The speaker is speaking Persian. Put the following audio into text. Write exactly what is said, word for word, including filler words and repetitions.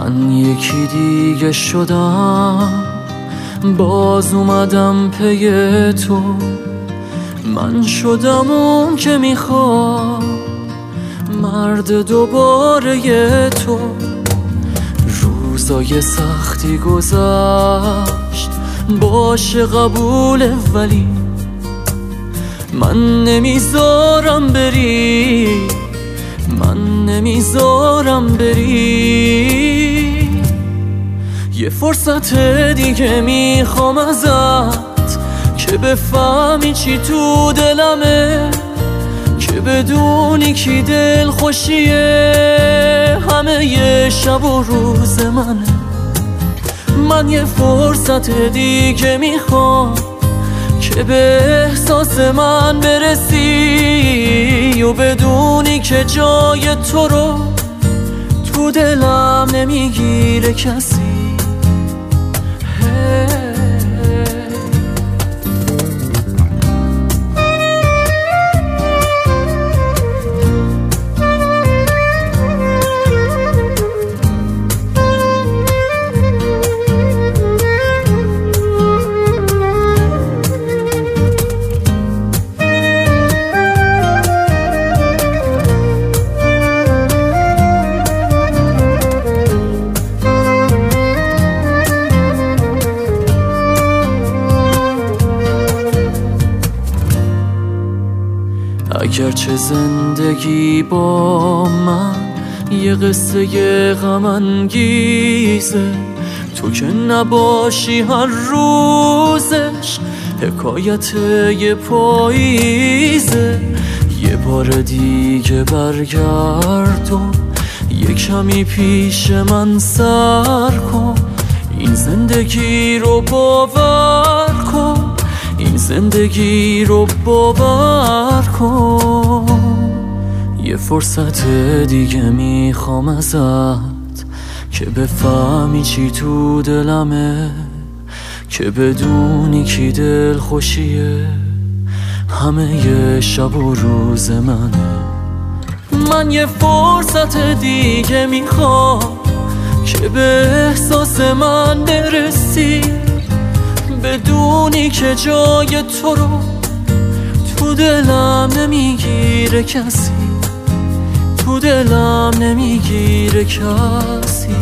من یکی دیگه شدم، باز اومدم پی تو. من شدم اون که میخواد مرد دوباره تو. روزای سختی گذشت باشه قبوله، ولی من نمیذارم بری، من نمیذارم بری. یه فرصت دیگه میخوام ازت که بفهمی چی تو دلمه، که بدونی کی دل خوشیه همه یه شب و روز منه. من یه فرصت دیگه میخوام که به احساس من برسی و بدونی که جای تو رو تو دلم نمیگیره کسی. اگرچه زندگی با من یه قصه غم انگیزه، تو که نباشی هر روزش حکایت یه پاییزه. یه بار دیگه برگردم، یه کمی پیش من سر کن، این زندگی رو باور کن، این زندگی رو باور کن. یه فرصت دیگه میخوام ازت که بفهمی چی تو دلمه، که بدونی کی دل خوشیه همه یه شب و روز منه. من یه فرصت دیگه میخوام که به احساس من برسی، بدونی که جای تو رو تو دلم نمیگیره کسی، تو دلم نمیگیره کسی.